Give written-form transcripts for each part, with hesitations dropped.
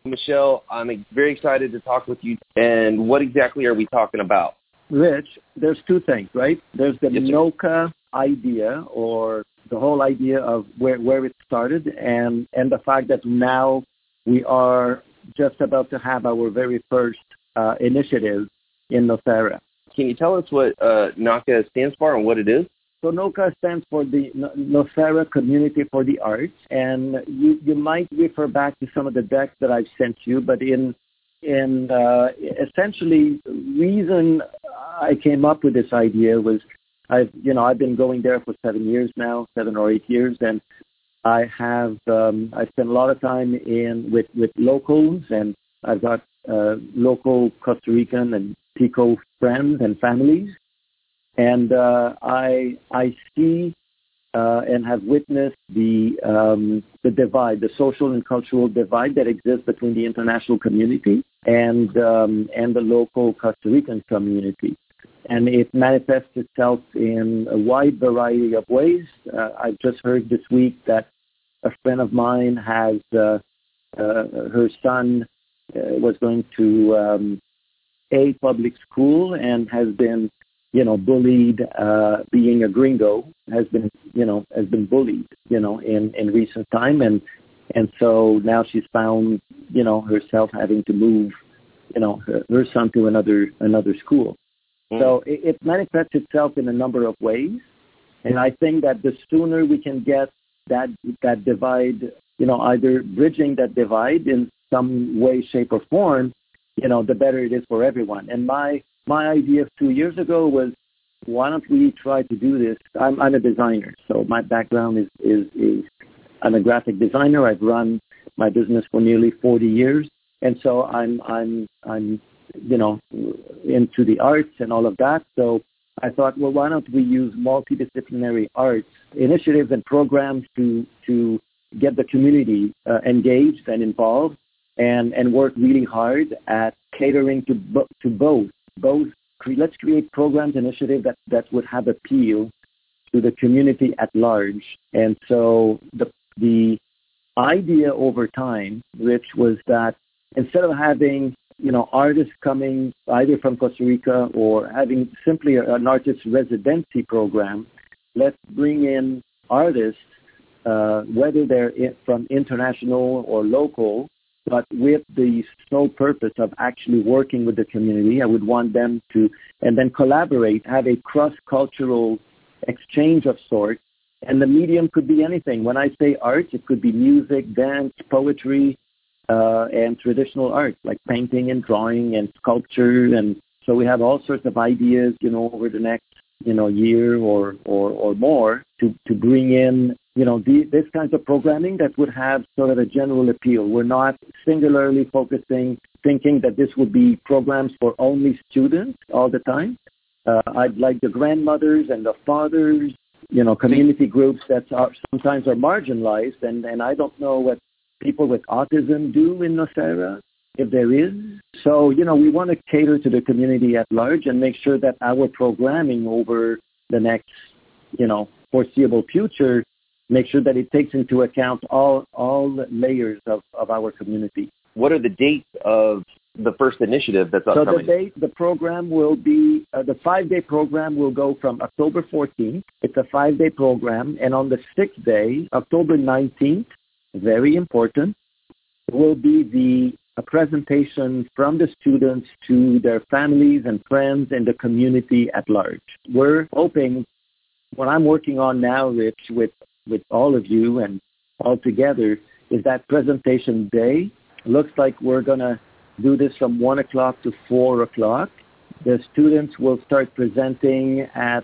Michelle, I'm very excited to talk with you. And what exactly are we talking about? Rich, there's two things, right? There's the NOCA idea, or the whole idea of where it started, and the fact that now we are just about to have our very first initiative in Nocera. Can you tell us what NOCA stands for and what it is? So NOCA stands for the Nocera Community for the Arts, and you might refer back to some of the decks that I've sent you, but in essentially, reason I came up with this idea was I've been going there for 7 years now, 7 or 8 years, and I spent a lot of time with locals, and I've got local Costa Rican and Tico friends and families, and I see and have witnessed the divide, the social and cultural divide that exists between the international community and the local Costa Rican community. And it manifests itself in a wide variety of ways. I've just heard this week that a friend of mine has her son was going to a public school and has been bullied, being a gringo, has been bullied, in recent time. And so now she's found, herself having to move, her son to another school. Mm. So it manifests itself in a number of ways. And I think that the sooner we can get that divide, either bridging that divide in some way, shape, or form, the better it is for everyone. And my idea 2 years ago was, why don't we try to do this? I'm a designer, so my background is I'm a graphic designer. I've run my business for nearly 40 years, and so I'm into the arts and all of that. So I thought, well, why don't we use multidisciplinary arts initiatives and programs to get the community engaged and involved, and work really hard at catering to both. Let's create programs, initiatives that would have appeal to the community at large. And so the idea over time, Rich, was that instead of having artists coming either from Costa Rica or having simply an artist residency program, let's bring in artists, whether they're from international or local, but with the sole purpose of actually working with the community. I would want them to, and then collaborate, have a cross-cultural exchange of sorts. And the medium could be anything. When I say art, it could be music, dance, poetry, and traditional art, like painting and drawing and sculpture. And so we have all sorts of ideas, over the next, year or more to bring in, this kinds of programming that would have sort of a general appeal. We're not singularly thinking that this would be programs for only students all the time. I'd like the grandmothers and the fathers, community groups that sometimes are marginalized, and I don't know what people with autism do in Nocera, if there is. So, we want to cater to the community at large and make sure that our programming over the next, foreseeable future, make sure that it takes into account all layers of our community. What are the dates of the first initiative that's upcoming? So the program will be, the 5-day program will go from October 14th. It's a 5-day program. And on the 6th day, October 19th, very important, will be a presentation from the students to their families and friends and the community at large. We're hoping, what I'm working on now, Rich, with all of you and all together, is that presentation day. Looks like we're going to do this from 1 o'clock to 4 o'clock. The students will start presenting at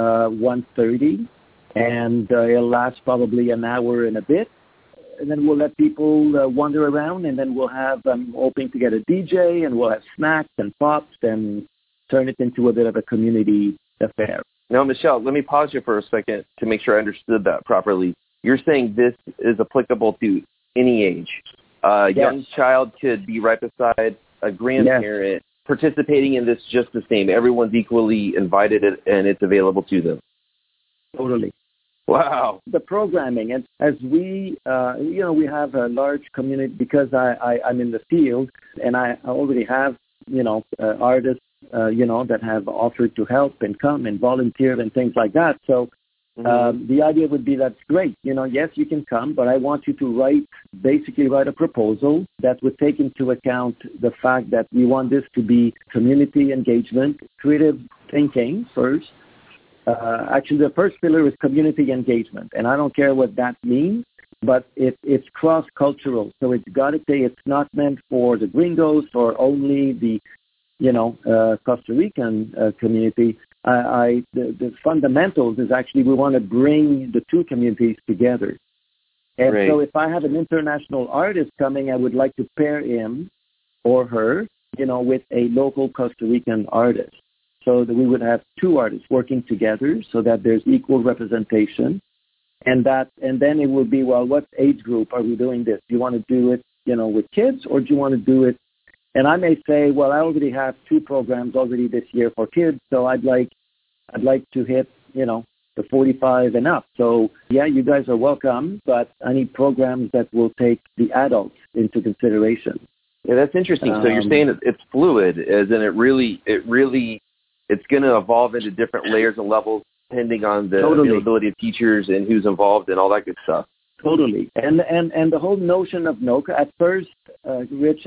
1:30, and it'll last probably an hour and a bit. And then we'll let people wander around, and then we'll have, hoping to get a DJ, and we'll have snacks and pops and turn it into a bit of a community affair. Now, Michelle, let me pause you for a second to make sure I understood that properly. You're saying this is applicable to any age. A young child could be right beside a grandparent participating in this just the same. Everyone's equally invited, and it's available to them. Totally. Wow. The programming, and as we, we have a large community because I'm in the field, and I already have, artists, that have offered to help and come and volunteer and things like that. So the idea would be that's great. Yes, you can come, but I want you to basically write a proposal that would take into account the fact that we want this to be community engagement, creative thinking first. Actually, the first pillar is community engagement, and I don't care what that means, but it's cross-cultural. So it's got to say it's not meant for the gringos or only the, Costa Rican community. The fundamentals is actually we want to bring the two communities together. And Right. So if I have an international artist coming, I would like to pair him or her, with a local Costa Rican artist. So that we would have two artists working together so that there's equal representation. And then it would be, well, what age group are we doing this? Do you want to do it, with kids, or do you want to do it? And I may say, well, I already have 2 programs already this year for kids, so I'd like to hit, the 45 and up. So yeah, you guys are welcome, but I need programs that will take the adults into consideration. Yeah, that's interesting. So you're saying it's fluid, as in it's going to evolve into different layers and levels depending on the availability of teachers and who's involved and all that good stuff. Totally. And the whole notion of NOCA at first, Rich,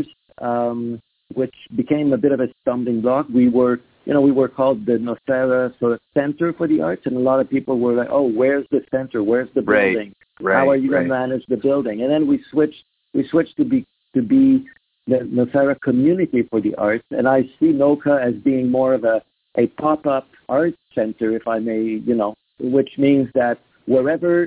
which became a bit of a stumbling block, we were called the Nosfera sort of Center for the Arts, and a lot of people were like, oh, where's the center? Where's the building? Right. How are you going to manage the building? And then we switched to be the Nosfera Community for the Arts, and I see NOCA as being more of a pop-up art center, if I may, which means that wherever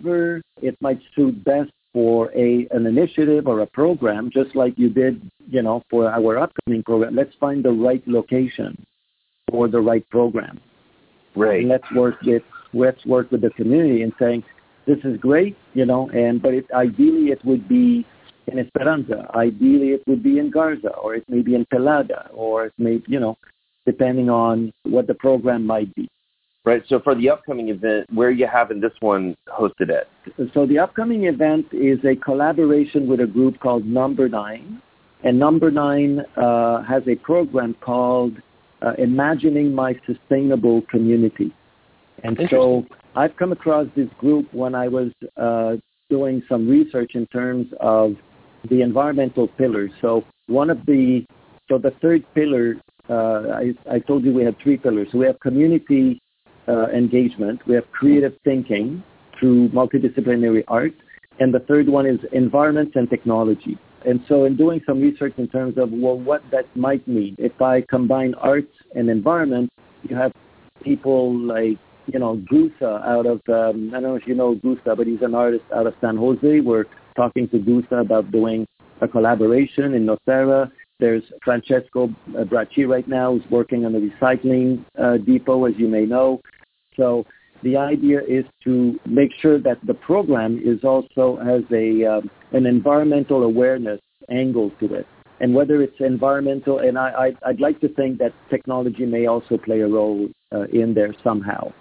it might suit best for an initiative or a program, just like you did, for our upcoming program, let's find the right location for the right program. Right. And let's work with the community and saying, this is great, but ideally it would be in Esperanza. Ideally, it would be in Garza, or it may be in Pelada, or it may, depending on what the program might be. Right. So for the upcoming event, where are you having this one hosted at? So the upcoming event is a collaboration with a group called Number 9. And Number 9 has a program called Imagining My Sustainable Community. And so I've come across this group when I was doing some research in terms of the environmental pillars. So the third pillar, I told you we have 3 pillars. So we have community engagement, we have creative thinking through multidisciplinary art, and the third one is environment and technology. And so in doing some research in terms of, what that might mean, if I combine arts and environment, you have people like, Gusa out of, I don't know if you know Gusa, but he's an artist out of San Jose. We're talking to Gusa about doing a collaboration in Nosfera. There's Francesco Bracci right now who's working on the recycling depot, as you may know. So the idea is to make sure that the program has an environmental awareness angle to it. And whether it's environmental, and I'd like to think that technology may also play a role in there somehow.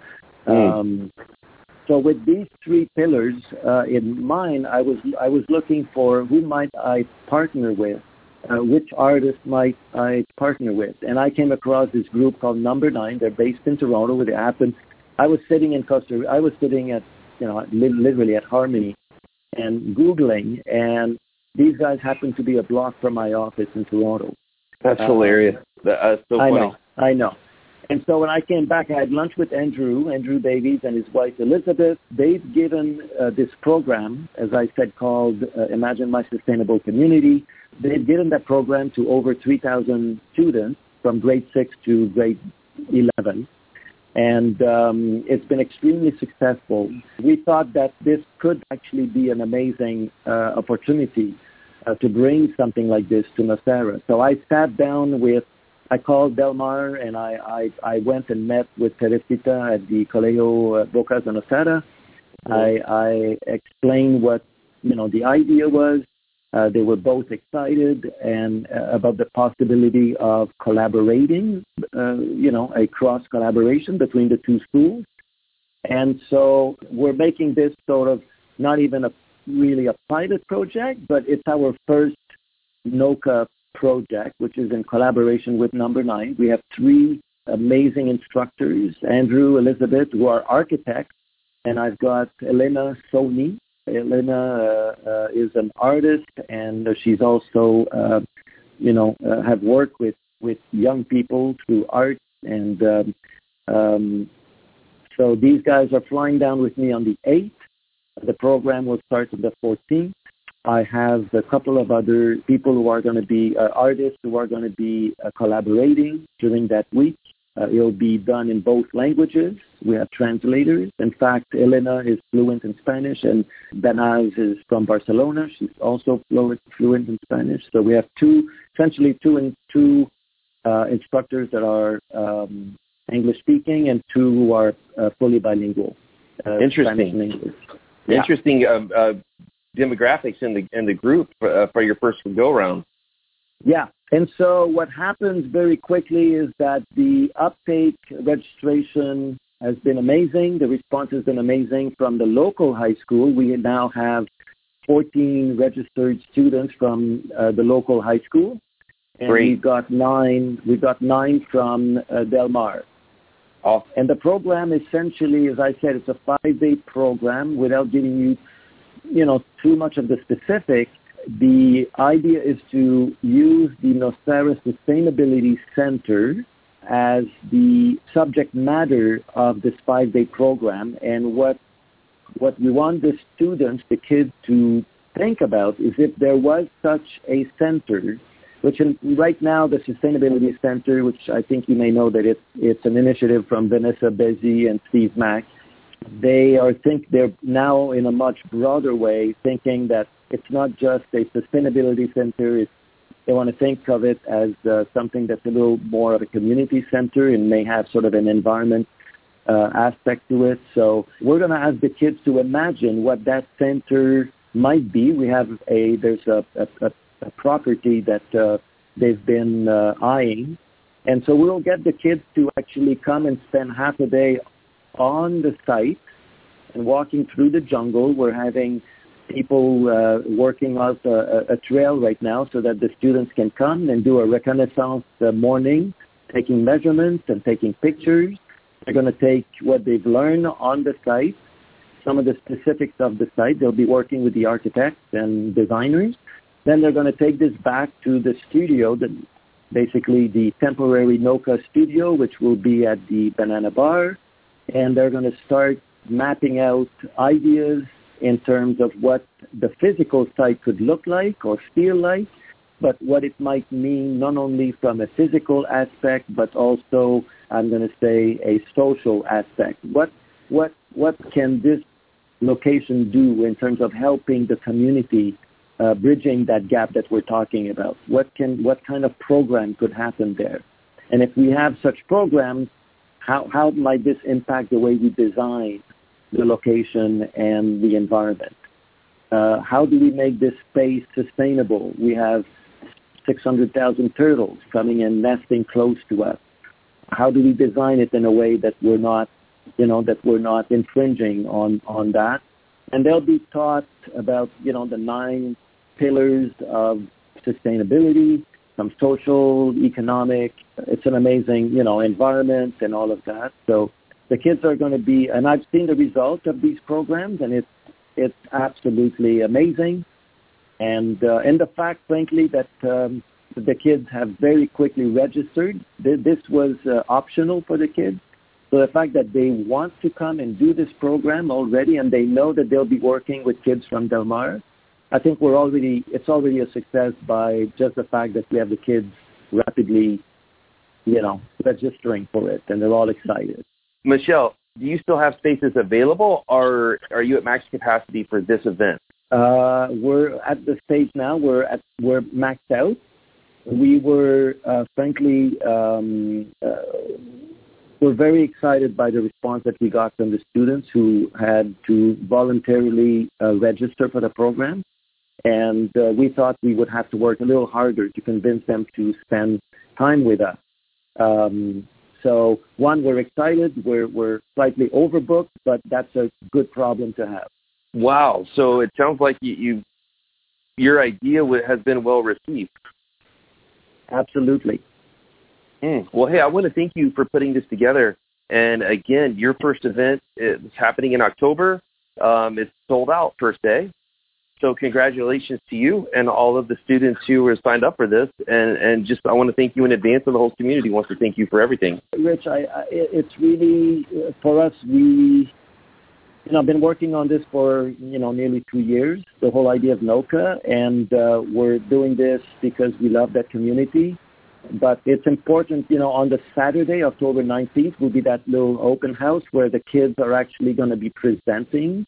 So with these 3 pillars in mind, I was looking for who might I partner with, which artist might I partner with, and I came across this group called Number 9. They're based in Toronto, where they happen. I was sitting at literally at Harmony and Googling, and these guys happened to be a block from my office in Toronto. That's hilarious. That's so funny. I know. And so when I came back, I had lunch with Andrew Davies and his wife, Elizabeth. They've given this program, as I said, called Imagine My Sustainable Community. They've given that program to over 3,000 students from grade 6 to grade 11. And it's been extremely successful. We thought that this could actually be an amazing opportunity to bring something like this to Nosfera. So I sat down I called Delmar, and I went and met with Teresita at the Colegio Bocas de Nosfera. I explained what the idea was. They were both excited and about the possibility of collaborating, a cross collaboration between the 2 schools. And so we're making this sort of not even really a pilot project, but it's our first NOCA project, which is in collaboration with Number 9. We have 3 amazing instructors, Andrew, Elizabeth, who are architects, and I've got Elena Soni. Elena is an artist, and she's also, have worked with young people through art. And so these guys are flying down with me on the 8th. The program will start on the 14th. I have a couple of other people who are going to be artists who are going to be collaborating during that week. It'll be done in both languages. We have translators. In fact, Elena is fluent in Spanish, and Benaz is from Barcelona. She's also fluent in Spanish. So we have essentially two instructors that are English-speaking and 2 who are fully bilingual. Interesting. Interesting demographics in the group for your first go-round. Yeah. And so what happens very quickly is that the uptake registration has been amazing. The response has been amazing from the local high school. We now have 14 registered students from the local high school. And Great. We've got nine from Del Mar. Awesome. And the program essentially, as I said, it's a 5-day program. Without giving you, too much of the specifics, the idea is to use the Nosara Sustainability Center as the subject matter of this 5-day program. And what we want the students, the kids, to think about is if there was such a center, which right now the Sustainability Center, which I think you may know that it's an initiative from Vanessa Bezzi and Steve Mack. They're now in a much broader way thinking that it's not just a sustainability center. They want to think of it as something that's a little more of a community center and may have sort of an environment aspect to it. So we're going to ask the kids to imagine what that center might be. There's a property that they've been eyeing. And so we'll get the kids to actually come and spend half a day on the site and walking through the jungle. We're having people working out a trail right now so that the students can come and do a reconnaissance morning, taking measurements and taking pictures. They're going to take what they've learned on the site, some of the specifics of the site. They'll be working with the architects and designers. Then they're going to take this back to the studio, basically the temporary NOCA studio, which will be at the Banana Bar. And they're going to start mapping out ideas in terms of what the physical site could look like or feel like, but what it might mean not only from a physical aspect, but also, I'm going to say, a social aspect. What can this location do in terms of helping the community, bridging that gap that we're talking about? What kind of program could happen there? And if we have such programs, how might this impact the way we design the location and the environment? How do we make this space sustainable? We have 600,000 turtles coming and nesting close to us. How do we design it in a way that we're not infringing on that? And they'll be taught about, the 9 pillars of sustainability, some social, economic. It's an amazing, environment and all of that. So the kids are going to be, and I've seen the results of these programs, and it's absolutely amazing. And the fact, frankly, that the kids have very quickly registered. This was optional for the kids. So the fact that they want to come and do this program already, and they know that they'll be working with kids from Del Mar, I think it's already a success by just the fact that we have the kids rapidly, registering for it, and they're all excited. Michel, do you still have spaces available, or are you at max capacity for this event? We're at the stage now. We're maxed out. We were, frankly, we're very excited by the response that we got from the students who had to voluntarily register for the program. And we thought we would have to work a little harder to convince them to spend time with us. So, one, we're excited. We're slightly overbooked, but that's a good problem to have. Wow. So it sounds like your idea has been well received. Absolutely. Well, hey, I want to thank you for putting this together. And again, your first event is happening in October. It's sold out first day. So congratulations to you and all of the students who were signed up for this. And just I want to thank you in advance, and the whole community wants to thank you for everything. Rich, it's really, for us, I've been working on this for, nearly 2 years, the whole idea of NOCA, and we're doing this because we love that community. But it's important, on the Saturday, October 19th, will be that little open house where the kids are actually going to be presenting,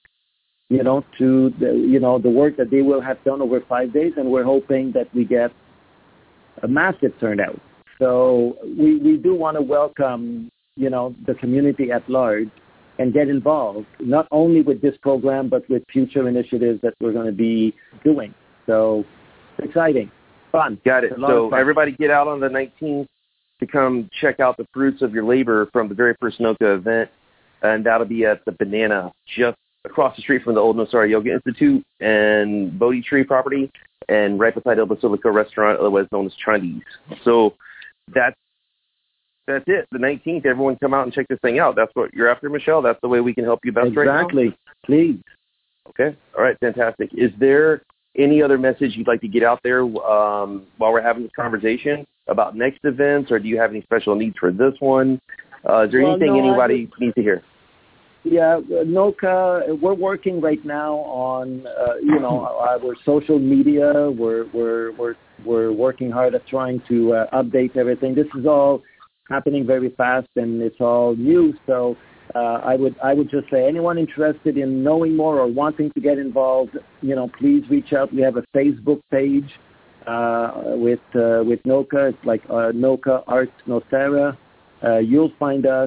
to the work that they will have done over 5 days, and we're hoping that we get a massive turnout. So we do want to welcome, the community at large and get involved, not only with this program, but with future initiatives that we're going to be doing. So exciting, fun. Got it. So everybody get out on the 19th to come check out the fruits of your labor from the very first NOCA event, and that'll be at the Banana, just across the street from the old Nosara Yoga Institute and Bodhi Tree property, and right beside El Basilica Restaurant, otherwise known as Chinese. So that's it. The 19th, everyone come out and check this thing out. That's what you're after, Michel? That's the way we can help you best right now? Exactly. Please. Okay. All right. Fantastic. Is there any other message you'd like to get out there while we're having this conversation about next events, or do you have any special needs for this one? Is there anything anybody needs to hear? Yeah, NOCA, we're working right now on, our social media. We're working hard at trying to update everything. This is all happening very fast, and it's all new. So I would just say anyone interested in knowing more or wanting to get involved, please reach out. We have a Facebook page with NOCA. It's like NOCA Arts Nosara. You'll find us.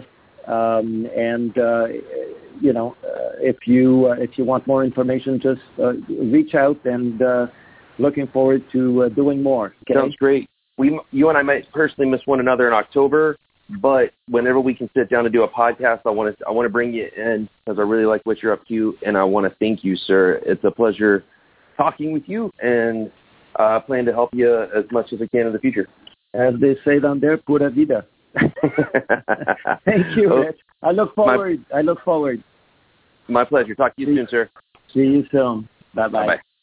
If you want more information, just reach out, and looking forward to doing more. Okay? Sounds great. You and I might personally miss one another in October, but whenever we can sit down and do a podcast, I want to bring you in because I really like what you're up to, and I want to thank you, sir. It's a pleasure talking with you, and I plan to help you as much as I can in the future. As they say down there, pura vida. Thank you, Rich. I look forward. My pleasure. Talk to you soon, sir. See you soon. Bye-bye. Bye-bye.